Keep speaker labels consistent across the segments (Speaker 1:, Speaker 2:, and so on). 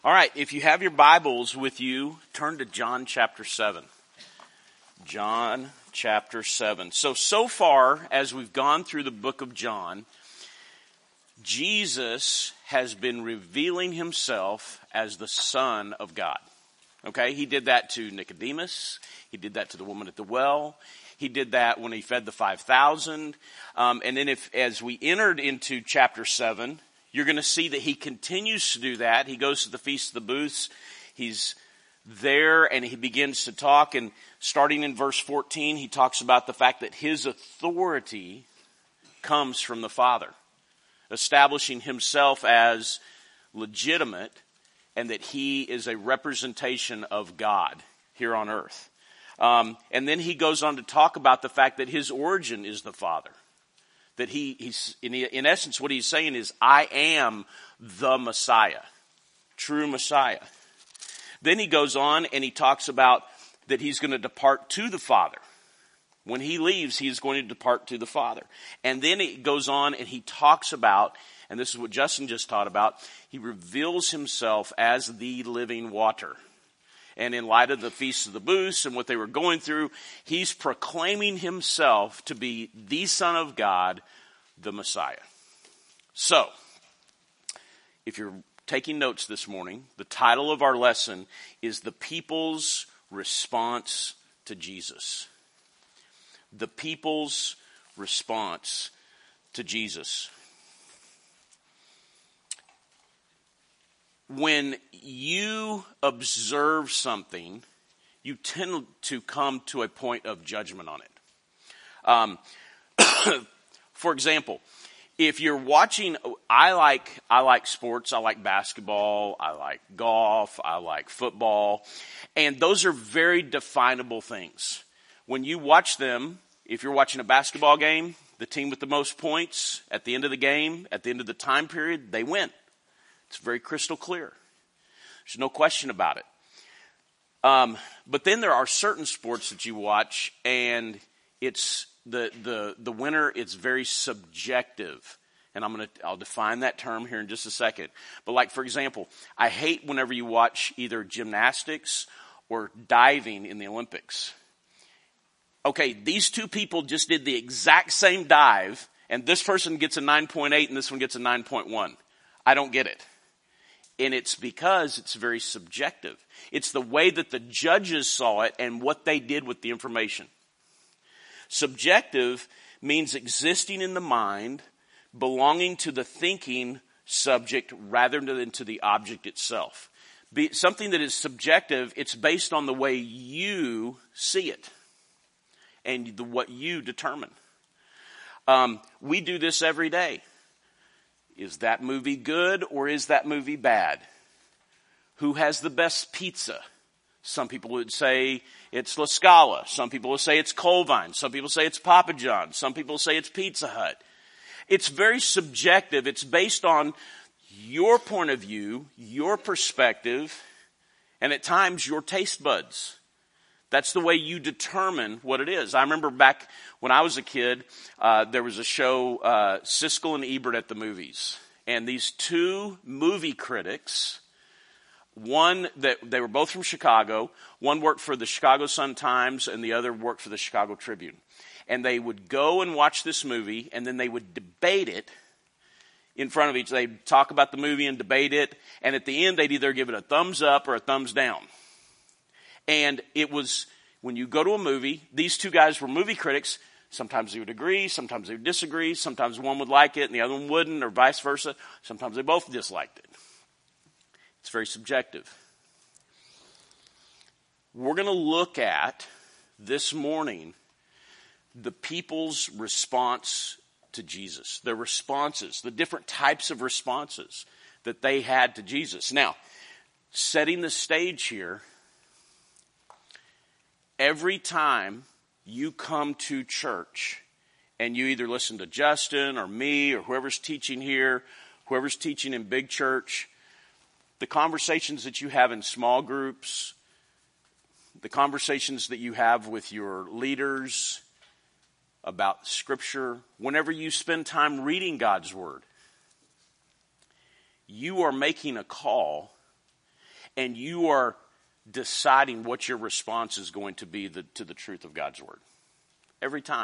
Speaker 1: All right, if you have your Bibles with you, turn to John chapter 7. John chapter 7. So far, as we've gone through the book of John, Jesus has been revealing himself as the Son of God. Okay, he did that to Nicodemus. He did that to the woman at the well. He did that when he fed the 5,000. And then as we entered into chapter 7, you're going to see that he continues to do that. He goes to the Feast of the Booths. He's there and he begins to talk. And starting in verse 14, he talks about the fact that his authority comes from the Father, establishing himself as legitimate and that he is a representation of God here on earth. And then he goes on to talk about the fact that his origin is the Father. That he's in essence, what he's saying is, I am the Messiah, true Messiah. Then he goes on and he talks about that he's going to depart to the Father. When he leaves, he is going to depart to the Father. And then it goes on and he talks about, and this is what Justin just taught about, he reveals himself as the living water. And in light of the Feast of the Booths and what they were going through, he's proclaiming himself to be the Son of God, the Messiah. So, if you're taking notes this morning, the title of our lesson is The People's Response to Jesus. The People's Response to Jesus. When you observe something, you tend to come to a point of judgment on it. For example, if you're watching, I like sports, I like basketball, I like golf, I like football, and those are very definable things. When you watch them, if you're watching a basketball game, the team with the most points at the end of the game, at the end of the time period, they win. It's very crystal clear. There's no question about it. But then there are certain sports that you watch, and it's the winner. It's very subjective, and I'll define that term here in just a second. But like for example, I hate whenever you watch either gymnastics or diving in the Olympics. Okay, these two people just did the exact same dive, and this person gets a 9.8 and this one gets a 9.1. I don't get it. And it's because it's very subjective. It's the way that the judges saw it and what they did with the information. Subjective means existing in the mind, belonging to the thinking subject rather than to the object itself. Something that is subjective, it's based on the way you see it and what you determine. We do this every day. Is that movie good or is that movie bad? Who has the best pizza? Some people would say it's La Scala. Some people would say it's Colvine. Some people say it's Papa John's. Some people say it's Pizza Hut. It's very subjective. It's based on your point of view, your perspective, and at times your taste buds. That's the way you determine what it is. I remember back when I was a kid, there was a show, Siskel and Ebert at the movies. And these two movie critics, they were both from Chicago. One worked for the Chicago Sun-Times and the other worked for the Chicago Tribune. And they would go and watch this movie and then they would debate it in front of each other. They'd talk about the movie and debate it. And at the end, they'd either give it a thumbs up or a thumbs down. And it was, when you go to a movie, these two guys were movie critics. Sometimes they would agree, sometimes they would disagree, sometimes one would like it and the other one wouldn't, or vice versa. Sometimes they both disliked it. It's very subjective. We're going to look at, this morning, the people's response to Jesus. Their responses, the different types of responses that they had to Jesus. Now, setting the stage here, every time you come to church and you either listen to Justin or me or whoever's teaching here, whoever's teaching in big church, the conversations that you have in small groups, the conversations that you have with your leaders about Scripture, whenever you spend time reading God's Word, you are making a call and you are deciding what your response is going to be to the truth of God's word. Every time.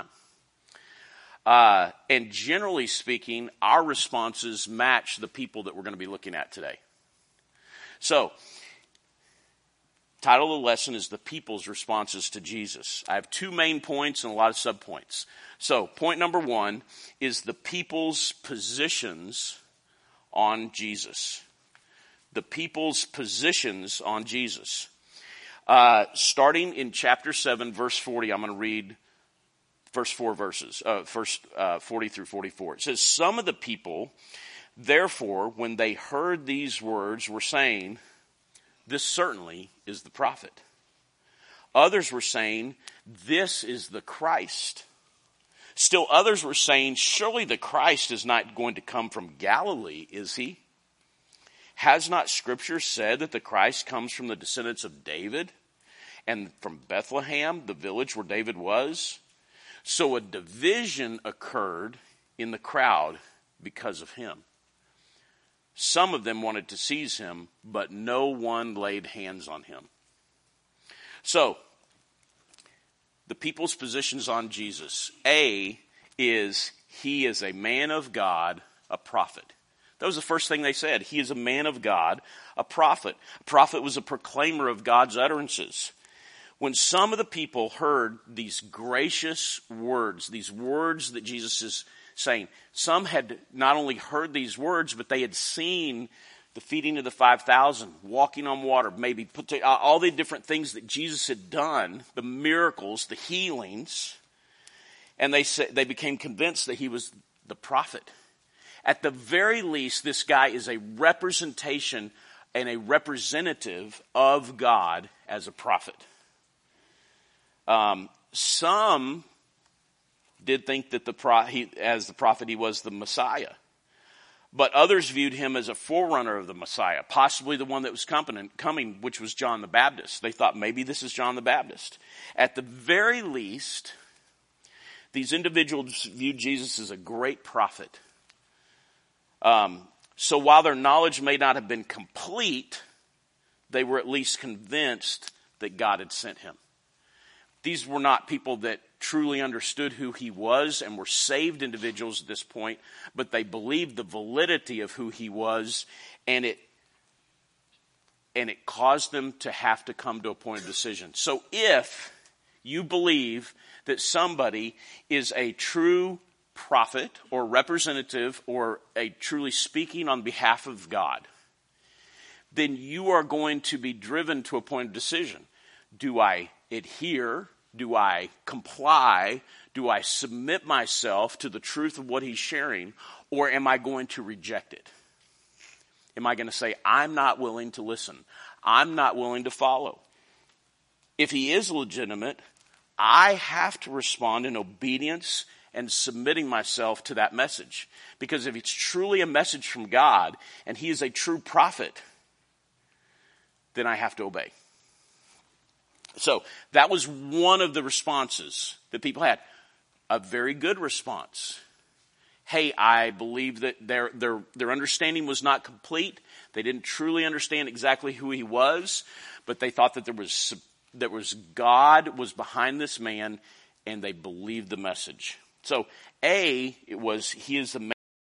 Speaker 1: And generally speaking, our responses match the people that we're going to be looking at today. So, title of the lesson is The People's Responses to Jesus. I have 2 main points and a lot of subpoints. So, point number 1 is the people's positions on Jesus. The people's positions on Jesus. Starting in chapter 7, verse 40, I'm going to read first 4 verses, 40 through 44. It says, some of the people, therefore, when they heard these words, were saying, this certainly is the prophet. Others were saying, this is the Christ. Still others were saying, surely the Christ is not going to come from Galilee, is he? Has not Scripture said that the Christ comes from the descendants of David and from Bethlehem, the village where David was? So a division occurred in the crowd because of him. Some of them wanted to seize him, but no one laid hands on him. So, the people's positions on Jesus. A is, he is a man of God, a prophet. That was the first thing they said. He is a man of God, a prophet. A prophet was a proclaimer of God's utterances. When some of the people heard these gracious words, these words that Jesus is saying, some had not only heard these words, but they had seen the feeding of the 5,000, walking on water, maybe all the different things that Jesus had done, the miracles, the healings, and they became convinced that he was the prophet. At the very least, this guy is a representation and a representative of God as a prophet. Some did think that as the prophet he was the Messiah. But others viewed him as a forerunner of the Messiah, possibly the one that was coming, which was John the Baptist. They thought maybe this is John the Baptist. At the very least, these individuals viewed Jesus as a great prophet. So while their knowledge may not have been complete, they were at least convinced that God had sent him. These were not people that truly understood who he was and were saved individuals at this point, but they believed the validity of who he was, and it caused them to have to come to a point of decision. So if you believe that somebody is a true prophet or representative or a truly speaking on behalf of God, then you are going to be driven to a point of decision. Do I adhere? Do I comply? Do I submit myself to the truth of what he's sharing? Or am I going to reject it? Am I going to say, I'm not willing to listen? I'm not willing to follow? If he is legitimate, I have to respond in obedience and submitting myself to that message. Because if it's truly a message from God and he is a true prophet, then I have to obey. So that was one of the responses that people had. A very good response. Hey, I believe that their understanding was not complete. They didn't truly understand exactly who he was, but they thought that there was God was behind this man, and they believed the message. So A, it was he is the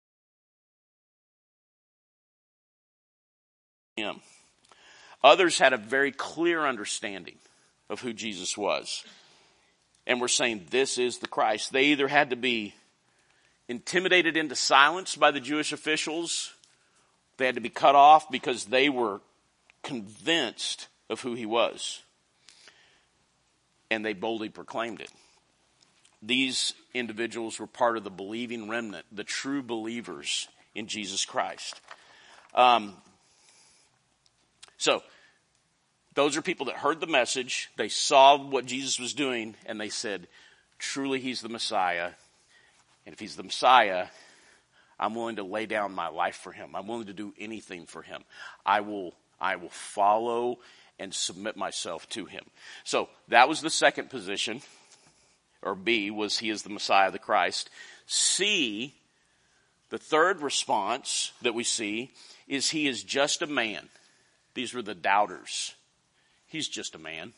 Speaker 1: man. Others had a very clear understanding of who Jesus was. And we're saying this is the Christ. They either had to be intimidated into silence by the Jewish officials, they had to be cut off because they were convinced of who he was. And they boldly proclaimed it. These individuals were part of the believing remnant, the true believers in Jesus Christ. So, those are people that heard the message, they saw what Jesus was doing, and they said, truly he's the Messiah. And if he's the Messiah, I'm willing to lay down my life for him. I'm willing to do anything for him. I will follow and submit myself to him. So that was the second position, or B, was he is the Messiah, the Christ. C, the third response that we see is he is just a man. These were the doubters. He's just a man.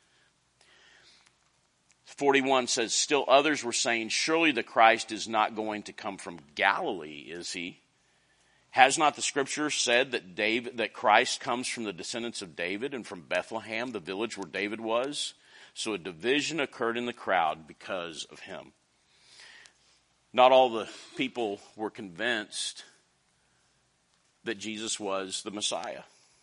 Speaker 1: 41 says, still others were saying, surely the Christ is not going to come from Galilee, is he? Has not the scripture said that Christ comes from the descendants of David and from Bethlehem, the village where David was? So a division occurred in the crowd because of him. Not all the people were convinced that Jesus was the Messiah.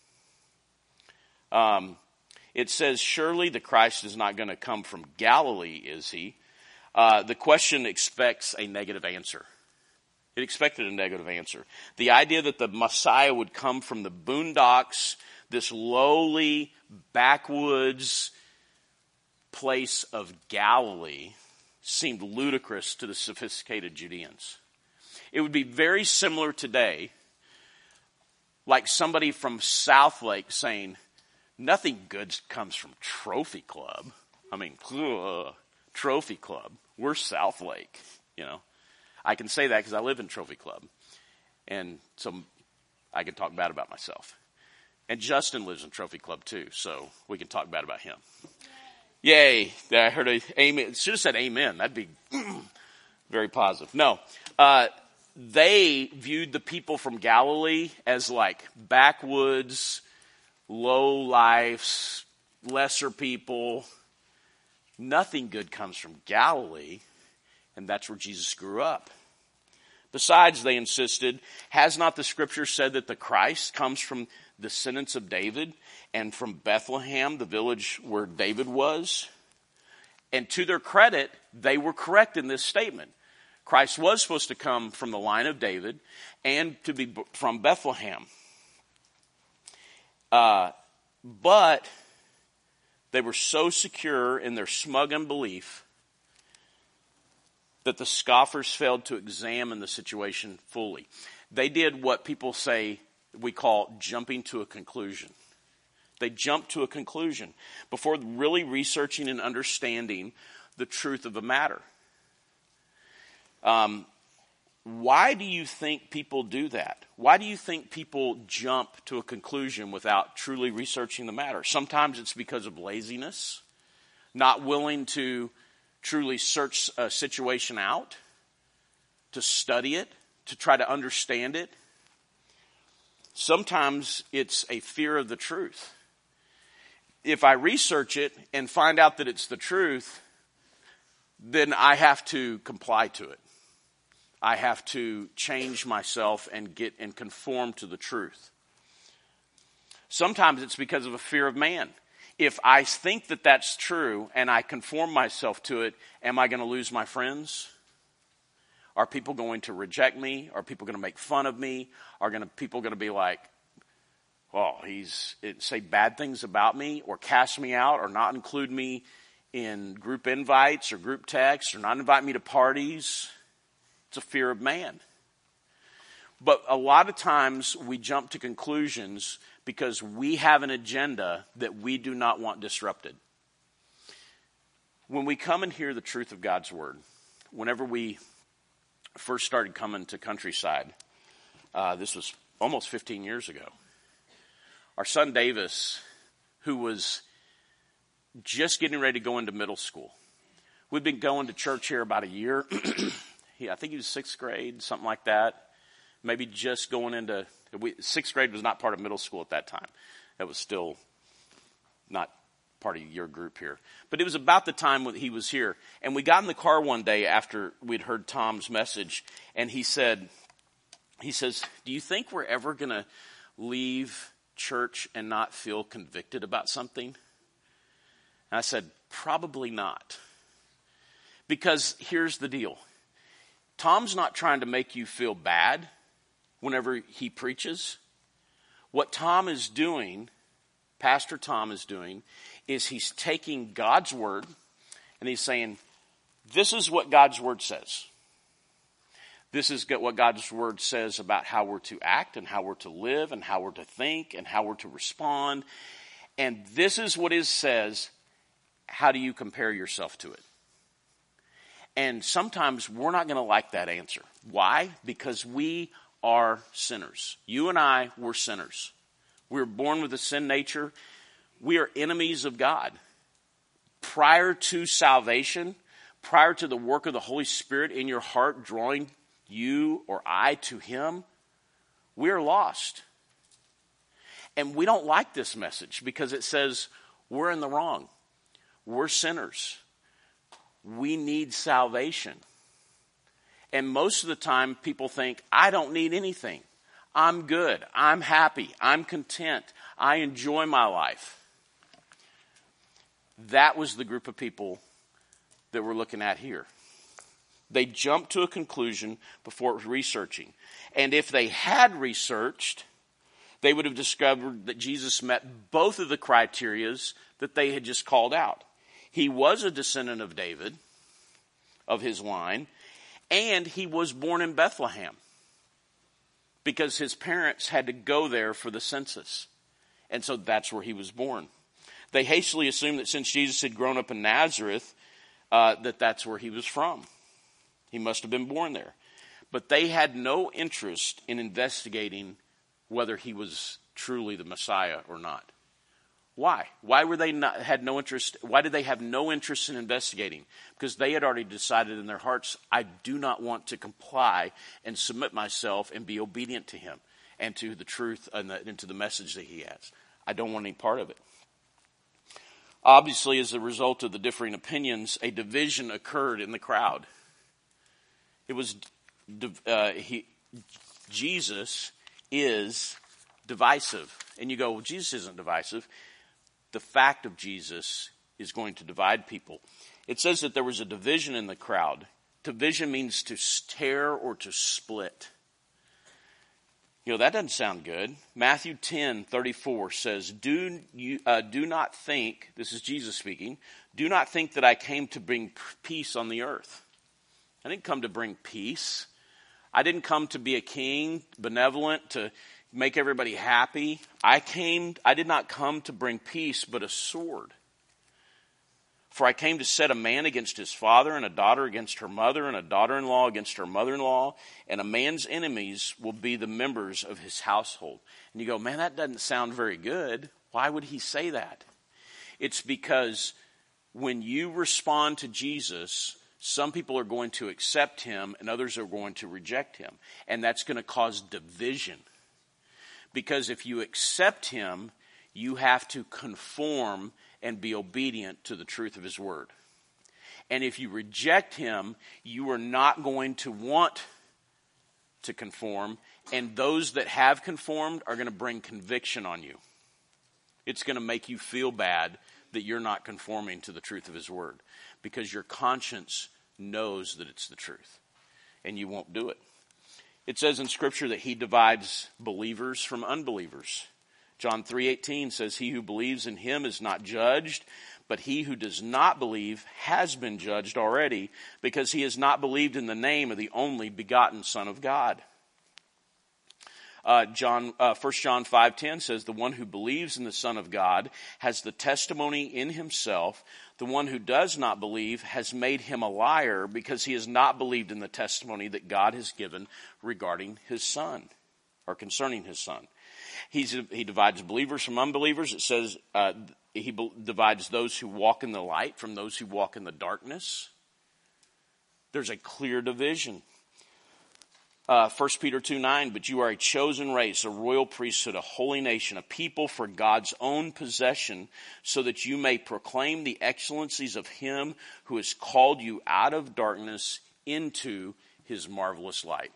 Speaker 1: It says, surely the Christ is not going to come from Galilee, is he? The question expects a negative answer. It expected a negative answer. The idea that the Messiah would come from the boondocks, this lowly, backwoods place of Galilee, seemed ludicrous to the sophisticated Judeans. It would be very similar today, like somebody from Southlake saying, nothing good comes from Trophy Club. I mean, Trophy Club. We're Southlake, you know. I can say that because I live in Trophy Club. And so I can talk bad about myself. And Justin lives in Trophy Club too, so we can talk bad about him. Yay. I heard a amen. Should have said amen. That'd be very positive. No. They viewed the people from Galilee as like backwoods, low lives, lesser people. Nothing good comes from Galilee, and that's where Jesus grew up. Besides, they insisted, has not the scripture said that the Christ comes from the descendants of David and from Bethlehem, the village where David was? And to their credit, they were correct in this statement. Christ was supposed to come from the line of David and to be from Bethlehem. But they were so secure in their smug unbelief that the scoffers failed to examine the situation fully. They did what people say we call jumping to a conclusion. They jumped to a conclusion before really researching and understanding the truth of a matter. Why do you think people do that? Why do you think people jump to a conclusion without truly researching the matter? Sometimes it's because of laziness, not willing to truly search a situation out, to study it, to try to understand it. Sometimes it's a fear of the truth. If I research it and find out that it's the truth, then I have to comply to it. I have to change myself and get and conform to the truth. Sometimes it's because of a fear of man. If I think that that's true and I conform myself to it, am I going to lose my friends? Are people going to reject me? Are people going to make fun of me? Are people going to be like, well, say bad things about me or cast me out or not include me in group invites or group texts or not invite me to parties? It's a fear of man. But a lot of times we jump to conclusions because we have an agenda that we do not want disrupted. When we come and hear the truth of God's word, whenever we first started coming to Countryside, this was almost 15 years ago, our son Davis, who was just getting ready to go into middle school, we'd been going to church here about a year. I think he was 6th grade, something like that. Maybe just going into, 6th grade was not part of middle school at that time. That was still not part of your group here. But it was about the time when he was here. And we got in the car one day after we'd heard Tom's message, and he says, do you think we're ever going to leave church and not feel convicted about something? And I said, probably not. Because here's the deal. Tom's not trying to make you feel bad whenever he preaches. What Tom is doing, Pastor Tom is doing, is he's taking God's word and he's saying, this is what God's word says. This is what God's word says about how we're to act and how we're to live and how we're to think and how we're to respond. And this is what it says. How do you compare yourself to it? And sometimes we're not going to like that answer. Why? Because we are sinners. You and I, we're sinners. We were born with a sin nature. We are enemies of God. Prior to salvation, prior to the work of the Holy Spirit in your heart drawing you or I to him, we are lost. And we don't like this message because it says we're in the wrong. We're sinners. We need salvation. And most of the time people think, I don't need anything. I'm good. I'm happy. I'm content. I enjoy my life. That was the group of people that we're looking at here. They jumped to a conclusion before researching. And if they had researched, they would have discovered that Jesus met both of the criterias that they had just called out. He was a descendant of David, of his line, and he was born in Bethlehem because his parents had to go there for the census. And so that's where he was born. They hastily assumed that since Jesus had grown up in Nazareth, that's where he was from. He must have been born there. But they had no interest in investigating whether he was truly the Messiah or not. Why? Why did they have no interest in investigating? Because they had already decided in their hearts, I do not want to comply and submit myself and be obedient to him and to the truth and to the message that he has. I don't want any part of it. Obviously, as a result of the differing opinions, a division occurred in the crowd. It was Jesus is divisive. And you go, well, Jesus isn't divisive. The fact of Jesus is going to divide people. It says that there was a division in the crowd. Division means to tear or to split. You know, that doesn't sound good. Matthew 10:34 says, do not think, this is Jesus speaking, do not think that I came to bring peace on the earth. I didn't come to bring peace. I didn't come to be a king, benevolent, to make everybody happy. I did not come to bring peace, but a sword. For I came to set a man against his father, and a daughter against her mother, and a daughter-in-law against her mother-in-law, and a man's enemies will be the members of his household. And you go, man, that doesn't sound very good. Why would he say that? It's because when you respond to Jesus, some people are going to accept him and others are going to reject him. And that's going to cause division. Because if you accept him, you have to conform and be obedient to the truth of his word. And if you reject him, you are not going to want to conform. And those that have conformed are going to bring conviction on you. It's going to make you feel bad that you're not conforming to the truth of his word. Because your conscience knows that it's the truth. And you won't do it. It says in Scripture that he divides believers from unbelievers. John 3:18 says, he who believes in him is not judged, but he who does not believe has been judged already, because he has not believed in the name of the only begotten Son of God. 1 John 5:10 says, the one who believes in the Son of God has the testimony in himself. The one who does not believe has made him a liar, because he has not believed in the testimony that God has given regarding his Son, or concerning his Son. He divides believers from unbelievers. It says he divides those who walk in the light from those who walk in the darkness. There's a clear division. 1 Peter 2:9, but you are a chosen race, a royal priesthood, a holy nation, a people for God's own possession, so that you may proclaim the excellencies of him who has called you out of darkness into his marvelous light.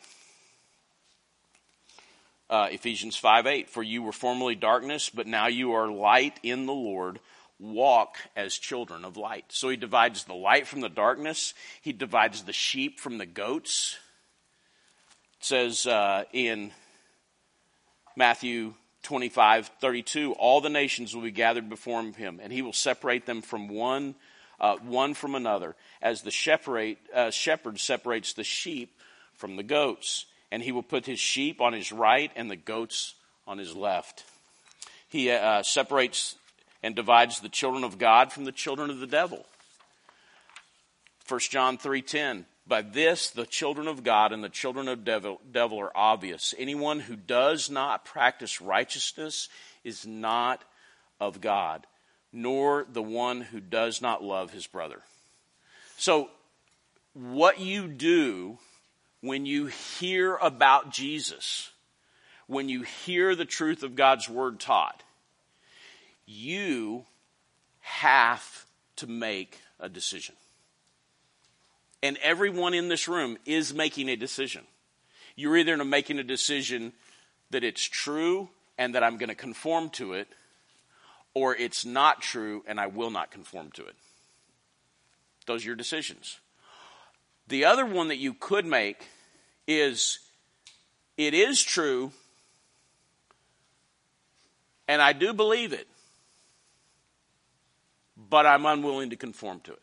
Speaker 1: Ephesians 5:8, for you were formerly darkness, but now you are light in the Lord. Walk as children of light. So he divides the light from the darkness. He divides the sheep from the goats. It says in Matthew 25:32, all the nations will be gathered before him, and he will separate them from one from another, as the shepherd separates the sheep from the goats. And he will put his sheep on his right and the goats on his left. He separates and divides the children of God from the children of the devil. 1 John 3:10, by this the children of God and the children of devil are obvious. Anyone who does not practice righteousness is not of God, nor the one who does not love his brother. So, what you do when you hear about Jesus, when you hear the truth of God's word taught, you have to make a decision. And everyone in this room is making a decision. You're either making a decision that it's true and that I'm going to conform to it, or it's not true and I will not conform to it. Those are your decisions. The other one that you could make is, it is true and I do believe it, but I'm unwilling to conform to it.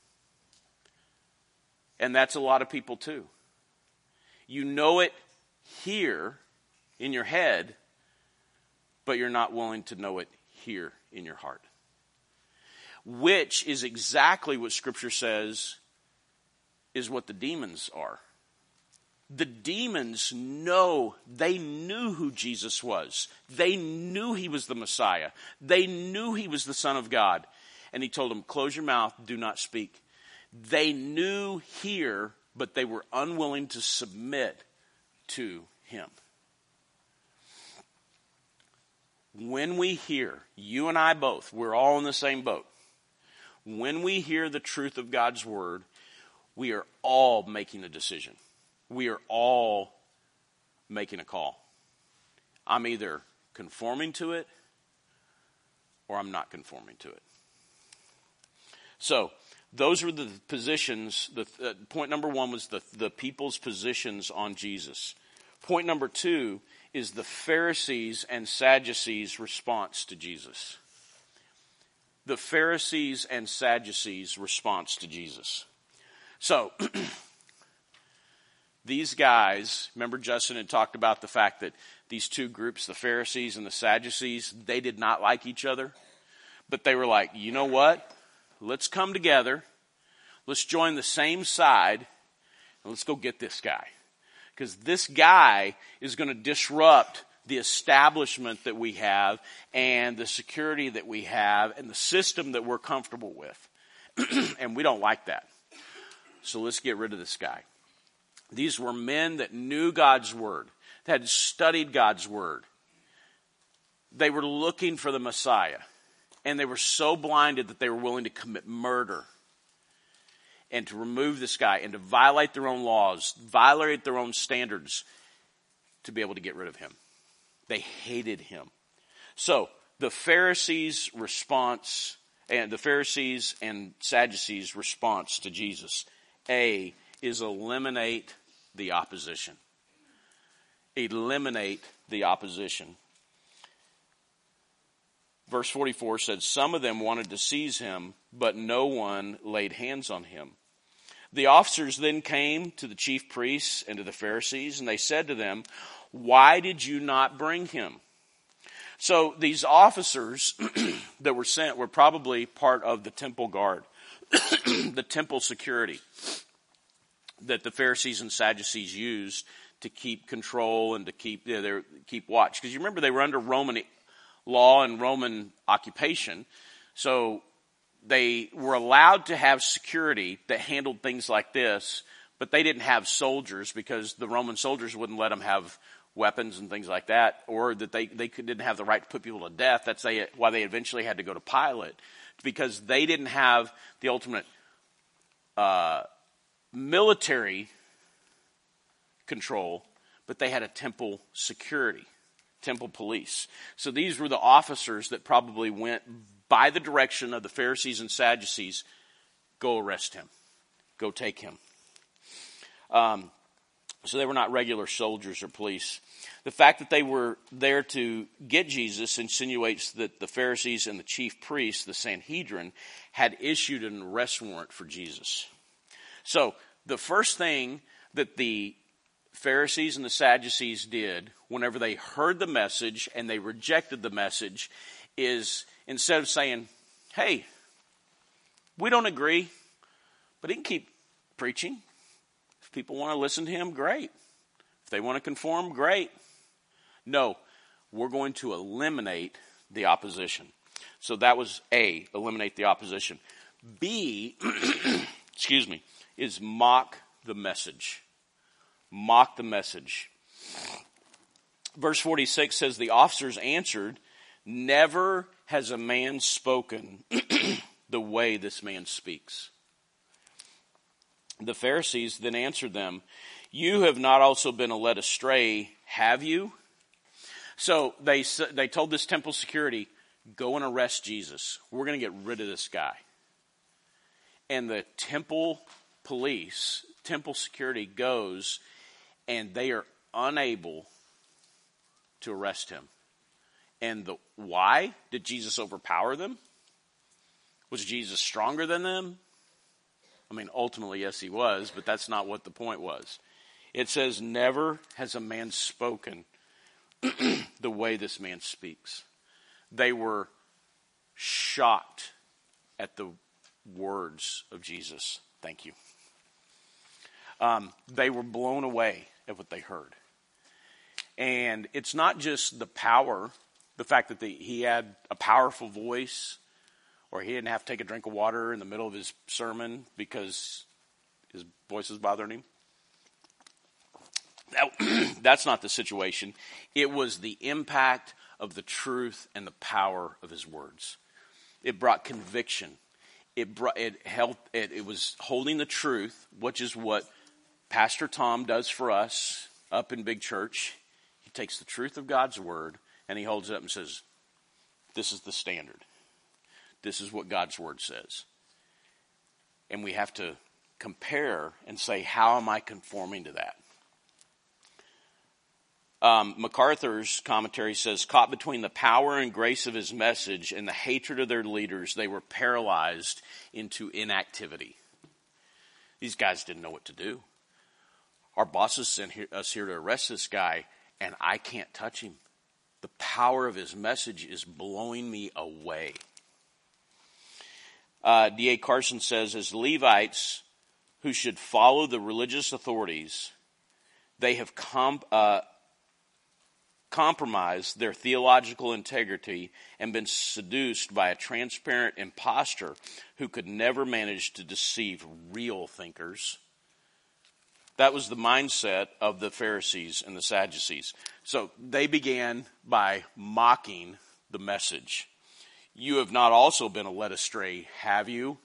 Speaker 1: And that's a lot of people too. You know it here in your head, but you're not willing to know it here in your heart. Which is exactly what Scripture says is what the demons are. The demons they knew who Jesus was. They knew he was the Messiah. They knew he was the Son of God. And he told them, close your mouth, do not speak. They knew here, but they were unwilling to submit to him. When we hear, you and I both, we're all in the same boat. When we hear the truth of God's word, we are all making a decision. We are all making a call. I'm either conforming to it or I'm not conforming to it. So, those were the positions. Point number one was the people's positions on Jesus. Point number two is the Pharisees and Sadducees' response to Jesus. The Pharisees and Sadducees' response to Jesus. So, these guys, remember Justin had talked about the fact that these two groups, the Pharisees and the Sadducees, they did not like each other. But they were like, you know what? Let's come together. Let's join the same side. And let's go get this guy. Because this guy is going to disrupt the establishment that we have and the security that we have and the system that we're comfortable with. And we don't like that. So let's get rid of this guy. These were men that knew God's word, that had studied God's word. They were looking for the Messiah. And they were so blinded that they were willing to commit murder and to remove this guy and to violate their own laws, violate their own standards to be able to get rid of him. They hated him. So the Pharisees' response and the Pharisees and Sadducees' response to Jesus, A, is eliminate the opposition. Eliminate the opposition. Verse 44 said, some of them wanted to seize him, but no one laid hands on him. The officers then came to the chief priests and to the Pharisees, and they said to them, why did you not bring him? So these officers that were sent were probably part of the temple guard, the temple security that the Pharisees and Sadducees used to keep control and to keep watch. Because you remember they were under Roman law and Roman occupation. So they were allowed to have security that handled things like this, but they didn't have soldiers because the Roman soldiers wouldn't let them have weapons and things like that, or that they didn't have the right to put people to death. That's why they eventually had to go to Pilate, because they didn't have the ultimate military control, but they had a temple security. Temple police. So these were the officers that probably went by the direction of the Pharisees and Sadducees. Go arrest him. Go take him. So they were not regular soldiers or police. The fact that they were there to get Jesus insinuates that the Pharisees and the chief priests, the Sanhedrin, had issued an arrest warrant for Jesus. So the first thing that the Pharisees and the Sadducees did whenever they heard the message and they rejected the message is, instead of saying, hey, we don't agree, but he can keep preaching. If people want to listen to him, great. If they want to conform, great. No, we're going to eliminate the opposition. So that was A, eliminate the opposition. B, excuse me, is mock the message. Mock the message. Verse 46 says, the officers answered, never has a man spoken the way this man speaks. The Pharisees then answered them, you have not also been led astray, have you? So they told this temple security, go and arrest Jesus. We're going to get rid of this guy. And the temple police, temple security goes, and they are unable to arrest him. And why? Did Jesus overpower them? Was Jesus stronger than them? I mean, ultimately, yes, he was, but that's not what the point was. It says, never has a man spoken the way this man speaks. They were shocked at the words of Jesus. Thank you. They were blown away at what they heard. And it's not just the power, the fact that he had a powerful voice, or he didn't have to take a drink of water in the middle of his sermon because his voice was bothering him. That's not the situation. It was the impact of the truth and the power of his words. It brought conviction. It was holding the truth, which is what Pastor Tom does for us up in Big Church. He takes the truth of God's word and he holds it up and says, this is the standard. This is what God's word says. And we have to compare and say, how am I conforming to that? MacArthur's commentary says, caught between the power and grace of his message and the hatred of their leaders, they were paralyzed into inactivity. These guys didn't know what to do. Our bosses sent us here to arrest this guy, and I can't touch him. The power of his message is blowing me away. D.A. Carson says, as Levites who should follow the religious authorities, they have compromised their theological integrity and been seduced by a transparent impostor who could never manage to deceive real thinkers. That was the mindset of the Pharisees and the Sadducees. So they began by mocking the message. You have not also been led astray, have you?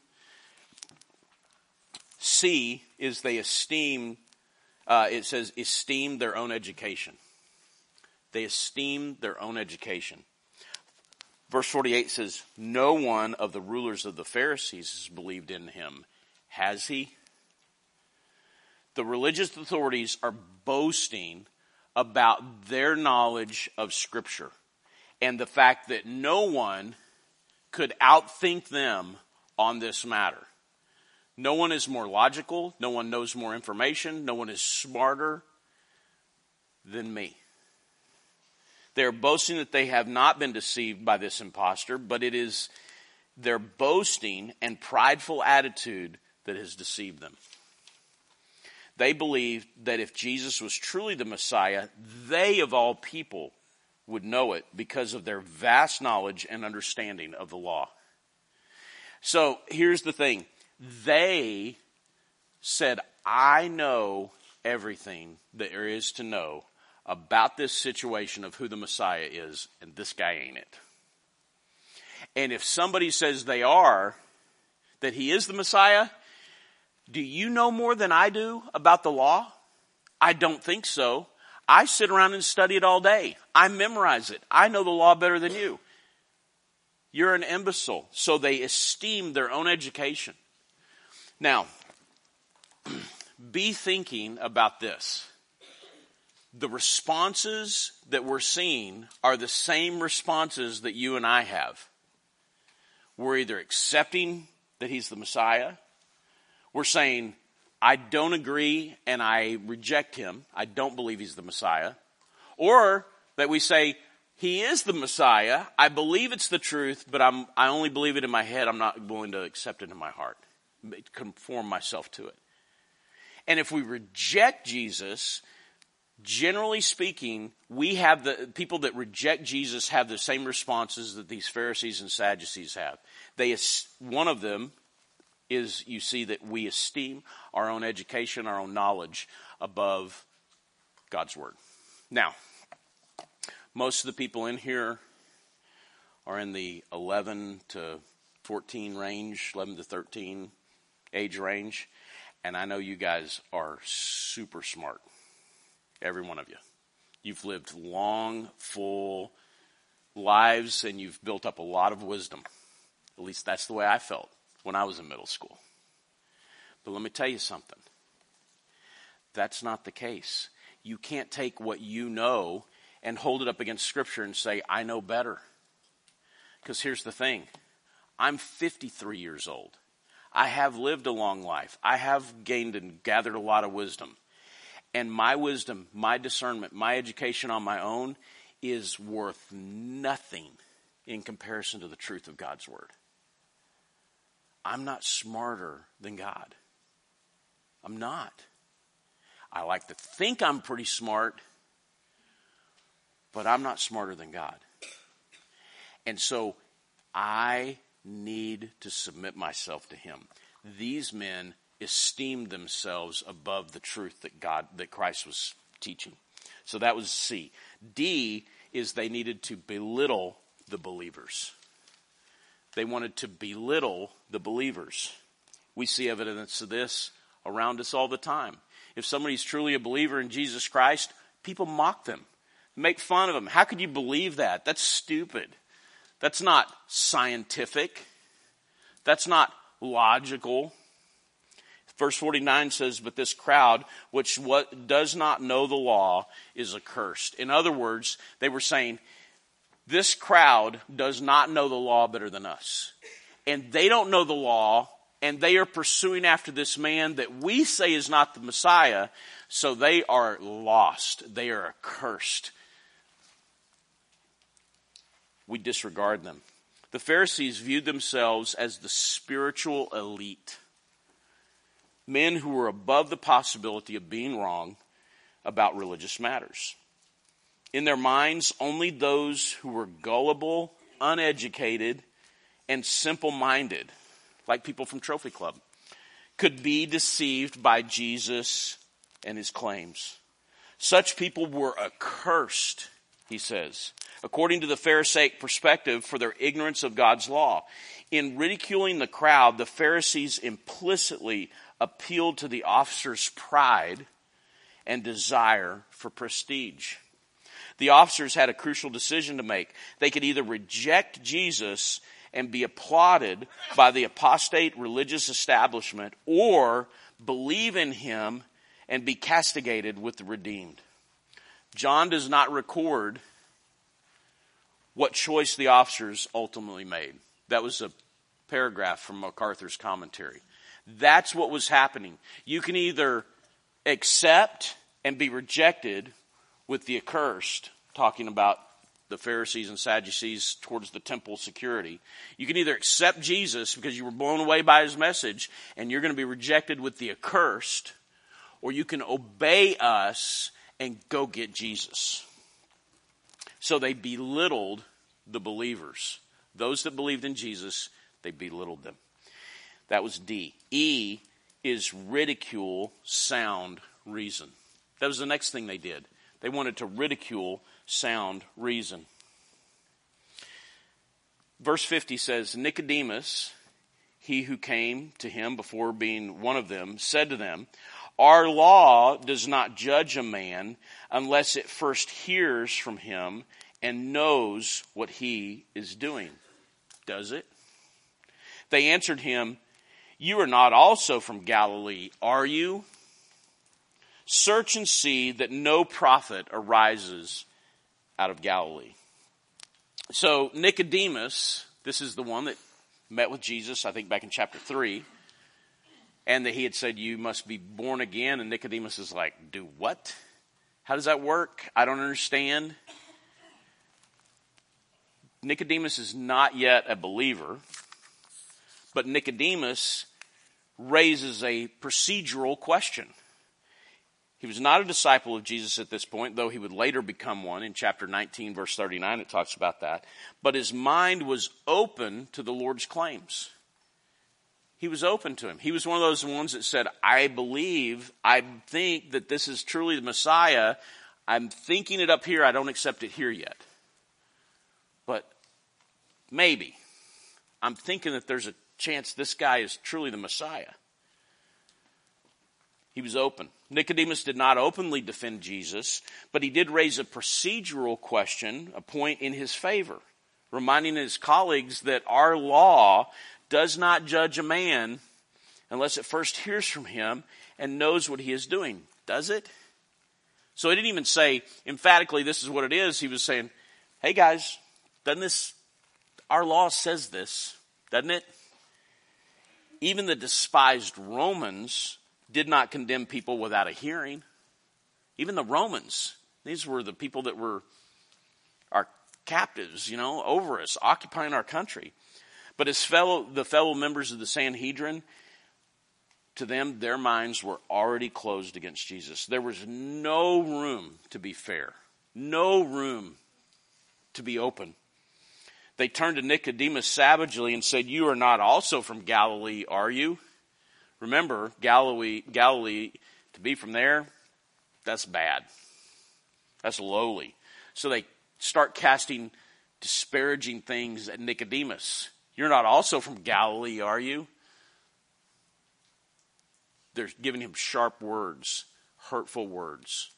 Speaker 1: C is they esteem, it says esteem their own education. They esteem their own education. Verse 48 says, no one of the rulers of the Pharisees has believed in him. Has he? The religious authorities are boasting about their knowledge of Scripture and the fact that no one could outthink them on this matter. No one is more logical. No one knows more information. No one is smarter than me. They're boasting that they have not been deceived by this impostor, but it is their boasting and prideful attitude that has deceived them. They believed that if Jesus was truly the Messiah, they of all people would know it because of their vast knowledge and understanding of the law. So here's the thing. They said, I know everything that there is to know about this situation of who the Messiah is, and this guy ain't it. And if somebody says that he is the Messiah, do you know more than I do about the law? I don't think so. I sit around and study it all day. I memorize it. I know the law better than you. You're an imbecile. So they esteem their own education. Now, be thinking about this. The responses that we're seeing are the same responses that you and I have. We're either accepting that he's the Messiah. We're saying, I don't agree and I reject him. I don't believe he's the Messiah. Or that we say, he is the Messiah. I believe it's the truth, but I only believe it in my head. I'm not willing to accept it in my heart, conform myself to it. And if we reject Jesus, Generally speaking, we have the people that reject Jesus have the same responses that these Pharisees and Sadducees have. One of them is, you see, that we esteem our own education, our own knowledge above God's word. Now, most of the people in here are in the 11 to 14 range, 11 to 13 age range. And I know you guys are super smart. Every one of you. You've lived long, full lives, and you've built up a lot of wisdom. At least that's the way I felt when I was in middle school. But let me tell you something. That's not the case. You can't take what you know and hold it up against Scripture and say, I know better. Because here's the thing. I'm 53 years old. I have lived a long life. I have gained and gathered a lot of wisdom. And my wisdom, my discernment, my education on my own is worth nothing in comparison to the truth of God's word. I'm not smarter than God. I'm not. I like to think I'm pretty smart, but I'm not smarter than God. And so I need to submit myself to him. These men esteemed themselves above the truth that Christ was teaching. So that was C. D is they needed to belittle the believers. They wanted to belittle the believers. We see evidence of this around us all the time. If somebody's truly a believer in Jesus Christ, people mock them, make fun of them. How could you believe that? That's stupid. That's not scientific. That's not logical. Verse 49 says, but this crowd, which does not know the law, is accursed. In other words, they were saying, this crowd does not know the law better than us. And they don't know the law, and they are pursuing after this man that we say is not the Messiah, so they are lost. They are accursed. We disregard them. The Pharisees viewed themselves as the spiritual elite. Men who were above the possibility of being wrong about religious matters. In their minds, only those who were gullible, uneducated, and simple-minded, like people from Trophy Club, could be deceived by Jesus and his claims. Such people were accursed, he says, according to the Pharisaic perspective, for their ignorance of God's law. In ridiculing the crowd, the Pharisees implicitly appealed to the officers' pride and desire for prestige. The officers had a crucial decision to make. They could either reject Jesus and be applauded by the apostate religious establishment, or believe in him and be castigated with the redeemed. John does not record what choice the officers ultimately made. That was a paragraph from MacArthur's commentary. That's what was happening. You can either accept and be rejected with the accursed, talking about the Pharisees and Sadducees towards the temple security. You can either accept Jesus because you were blown away by his message and you're going to be rejected with the accursed, or you can obey us and go get Jesus. So they belittled the believers. Those that believed in Jesus, they belittled them. That was D. E is ridicule, sound reason. That was the next thing they did. They wanted to ridicule sound reason. Verse 50 says, Nicodemus, he who came to him before being one of them, said to them, our law does not judge a man unless it first hears from him and knows what he is doing. Does it? They answered him, you are not also from Galilee, are you? Search and see that no prophet arises out of Galilee. So Nicodemus, this is the one that met with Jesus, I think back in chapter 3, and that he had said, you must be born again. And Nicodemus is like, do what? How does that work? I don't understand. Nicodemus is not yet a believer, but Nicodemus raises a procedural question. He was not a disciple of Jesus at this point, though he would later become one. In chapter 19, verse 39, it talks about that. But his mind was open to the Lord's claims. He was open to him. He was one of those ones that said, I believe, I think that this is truly the Messiah. I'm thinking it up here. I don't accept it here yet. But maybe. I'm thinking that there's a chance this guy is truly the Messiah. He was open. Nicodemus did not openly defend Jesus, but he did raise a procedural question, a point in his favor, reminding his colleagues that our law does not judge a man unless it first hears from him and knows what he is doing. Does it? So he didn't even say emphatically this is what it is. He was saying, hey guys, our law says this, doesn't it? Even the despised Romans did not condemn people without a hearing. Even the Romans, these were the people that were our captives, over us, occupying our country. But the fellow members of the Sanhedrin, to them, their minds were already closed against Jesus. There was no room to be fair, no room to be open. They turned to Nicodemus savagely and said, you are not also from Galilee, are you? Remember, Galilee, to be from there, that's bad. That's lowly. So they start casting disparaging things at Nicodemus. You're not also from Galilee, are you? They're giving him sharp words, hurtful words.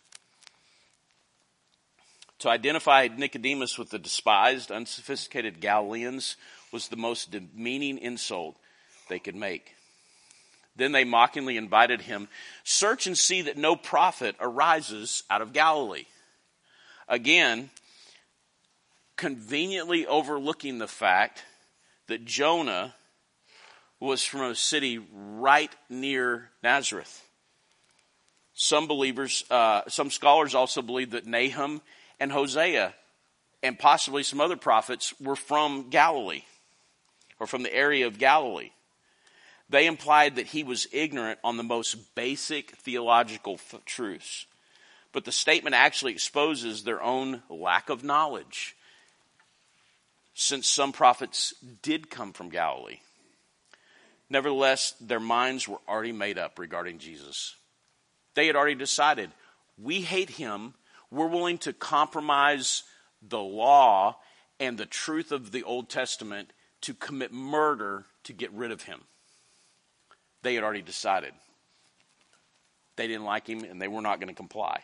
Speaker 1: To identify Nicodemus with the despised, unsophisticated Galileans was the most demeaning insult they could make. Then they mockingly invited him, search and see that no prophet arises out of Galilee. Again, conveniently overlooking the fact that Jonah was from a city right near Nazareth. Some scholars also believe that Nahum and Hosea and possibly some other prophets were from Galilee or from the area of Galilee. They implied that he was ignorant on the most basic theological truths. But the statement actually exposes their own lack of knowledge, since some prophets did come from Galilee. Nevertheless, their minds were already made up regarding Jesus. They had already decided, we hate him. We're willing to compromise the law and the truth of the Old Testament to commit murder to get rid of him. They had already decided. They didn't like him and they were not going to comply.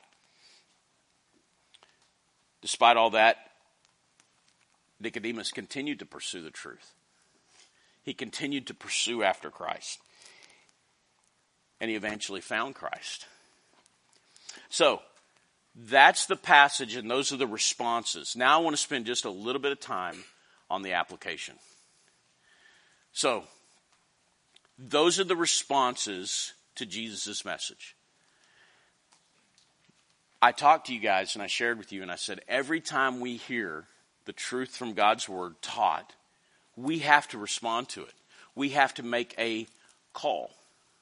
Speaker 1: Despite all that, Nicodemus continued to pursue the truth. He continued to pursue after Christ. And he eventually found Christ. So, that's the passage and those are the responses. Now I want to spend just a little bit of time on the application. So, those are the responses to Jesus' message. I talked to you guys and I shared with you and I said, every time we hear the truth from God's word taught, we have to respond to it. We have to make a call.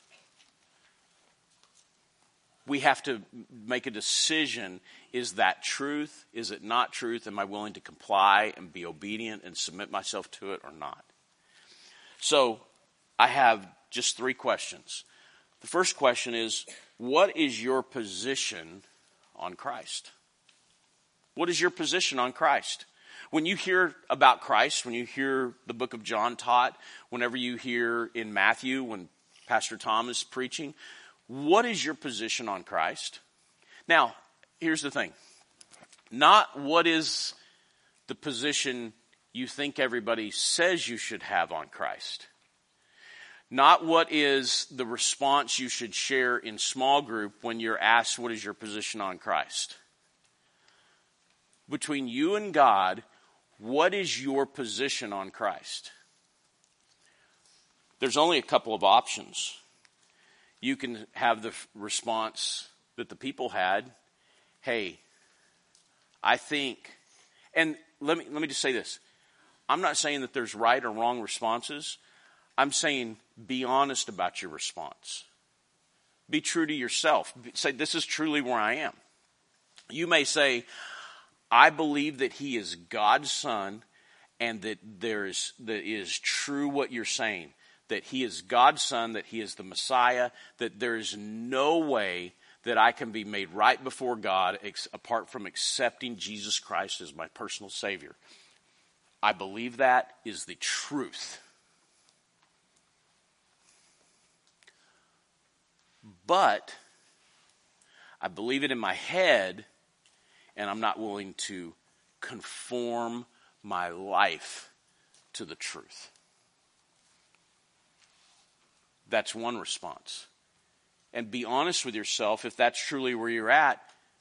Speaker 1: We have to make a decision. Is that truth? Is it not truth? Am I willing to comply and be obedient and submit myself to it or not? So, I have just 3 questions. The first question is, what is your position on Christ? What is your position on Christ? When you hear about Christ, when you hear the book of John taught, whenever you hear in Matthew when Pastor Tom is preaching, what is your position on Christ? Now, here's the thing. Not what is the position you think everybody says you should have on Christ. Not what is the response you should share in small group when you're asked what is your position on Christ. Between you and God, what is your position on Christ? There's only a couple of options. You can have the response that the people had. Hey, I think, and let me just say this. I'm not saying that there's right or wrong responses. I'm saying be honest about your response. Be true to yourself. Say, this is truly where I am. You may say, I believe that he is God's son, and that is true what you're saying. That he is God's son, that he is the Messiah, that there is no way that I can be made right before God apart from accepting Jesus Christ as my personal Savior. I believe that is the truth. But I believe it in my head, and I'm not willing to conform my life to the truth. That's one response. And be honest with yourself. If that's truly where you're at,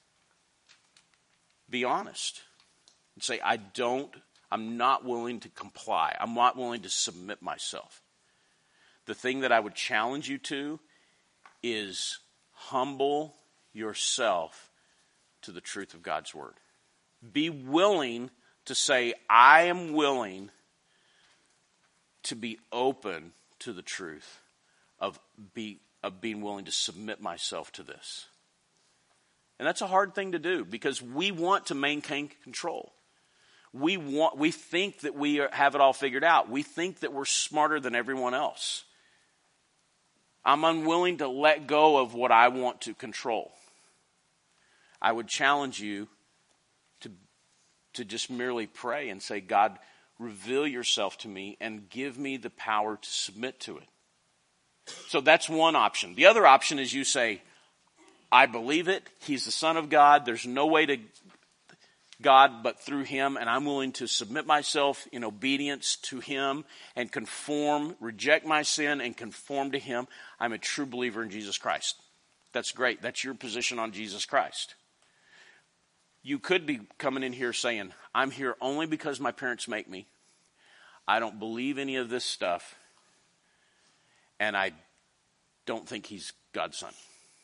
Speaker 1: be honest. And say, I'm not willing to comply. I'm not willing to submit myself. The thing that I would challenge you to is humble yourself to the truth of God's word. Be willing to say, I am willing to be open to the truth of being willing to submit myself to this. And that's a hard thing to do because we want to maintain control. We think that we have it all figured out. We think that we're smarter than everyone else. I'm unwilling to let go of what I want to control. I would challenge you to just merely pray and say, God, reveal yourself to me and give me the power to submit to it. So that's one option. The other option is you say, I believe it. He's the Son of God. There's no way to God but through him, and I'm willing to submit myself in obedience to him and reject my sin and conform to him. I'm a true believer in Jesus Christ. That's great. That's your position on Jesus Christ. You could be coming in here saying, I'm here only because my parents make me. I don't believe any of this stuff. And I don't think he's God's son.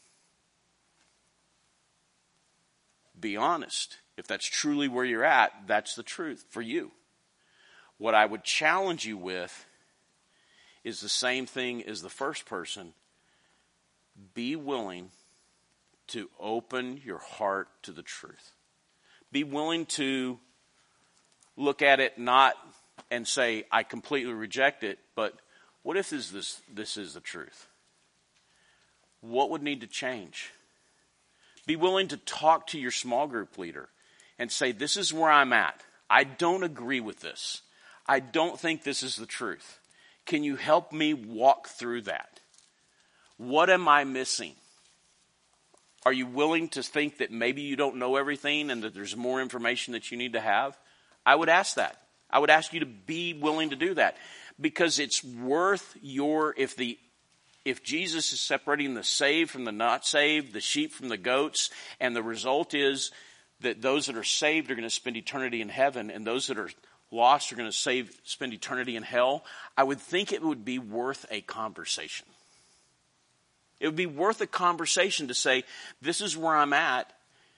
Speaker 1: Be honest. If that's truly where you're at, that's the truth for you. What I would challenge you with is the same thing as the first person. Be willing to open your heart to the truth. Be willing to look at it not and say, I completely reject it, but what if this is the truth? What would need to change? Be willing to talk to your small group leader and say, this is where I'm at. I don't agree with this. I don't think this is the truth. Can you help me walk through that? What am I missing? Are you willing to think that maybe you don't know everything and that there's more information that you need to have? I would ask that. I would ask you to be willing to do that because it's worth if Jesus is separating the saved from the not saved, the sheep from the goats, and the result is that those that are saved are going to spend eternity in heaven and those that are lost are going to spend eternity in hell, I would think it would be worth a conversation. It would be worth a conversation to say, this is where I'm at.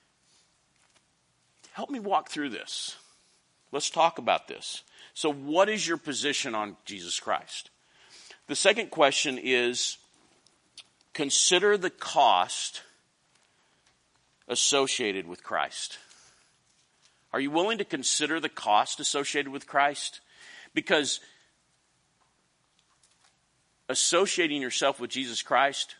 Speaker 1: Help me walk through this. Let's talk about this. So what is your position on Jesus Christ? The second question is, consider the cost associated with Christ. Are you willing to consider the cost associated with Christ? Because associating yourself with Jesus Christ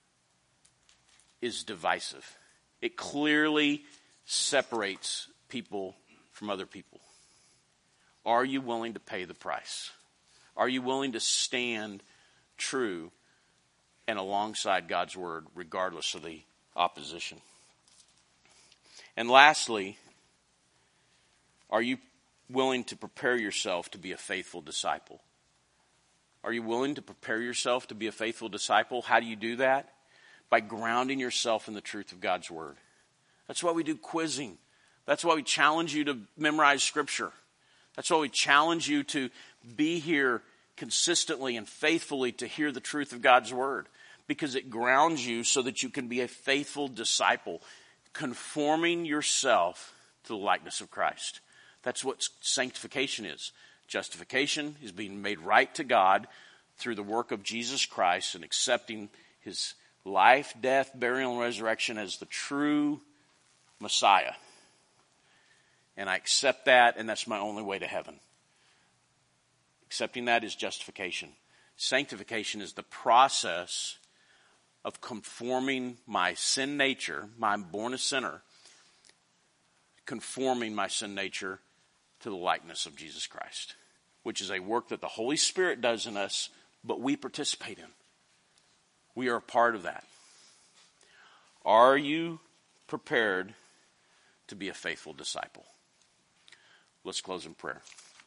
Speaker 1: is divisive. It clearly separates people from other people. Are you willing to pay the price? Are you willing to stand true and alongside God's word regardless of the opposition? And lastly, are you willing to prepare yourself to be a faithful disciple? Are you willing to prepare yourself to be a faithful disciple? How do you do that? By grounding yourself in the truth of God's word. That's why we do quizzing. That's why we challenge you to memorize scripture. That's why we challenge you to be here consistently and faithfully to hear the truth of God's word. Because it grounds you so that you can be a faithful disciple, conforming yourself to the likeness of Christ. That's what sanctification is. Justification is being made right to God through the work of Jesus Christ and accepting his life, death, burial, and resurrection as the true Messiah. And I accept that, and that's my only way to heaven. Accepting that is justification. Sanctification is the process of conforming my sin nature, I'm born a sinner, conforming my sin nature to the likeness of Jesus Christ, which is a work that the Holy Spirit does in us, but we participate in. We are a part of that. Are you prepared to be a faithful disciple? Let's close in prayer.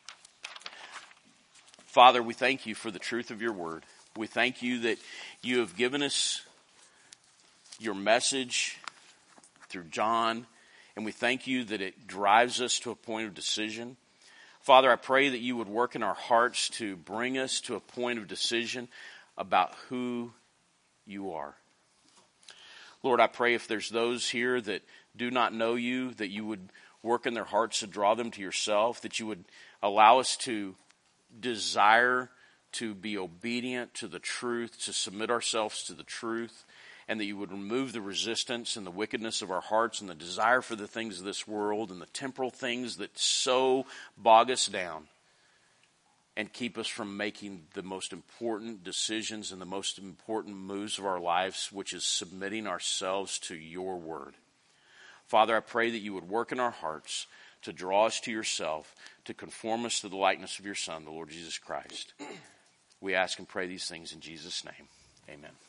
Speaker 1: Father, we thank you for the truth of your word. We thank you that you have given us your message through John, and we thank you that it drives us to a point of decision. Father, I pray that you would work in our hearts to bring us to a point of decision about who you are. Lord, I pray if there's those here that do not know you, that you would work in their hearts to draw them to yourself, that you would allow us to desire to be obedient to the truth, to submit ourselves to the truth, and that you would remove the resistance and the wickedness of our hearts and the desire for the things of this world and the temporal things that so bog us down and keep us from making the most important decisions and the most important moves of our lives, which is submitting ourselves to your word. Father, I pray that you would work in our hearts to draw us to yourself, to conform us to the likeness of your Son, the Lord Jesus Christ. We ask and pray these things in Jesus' name. Amen.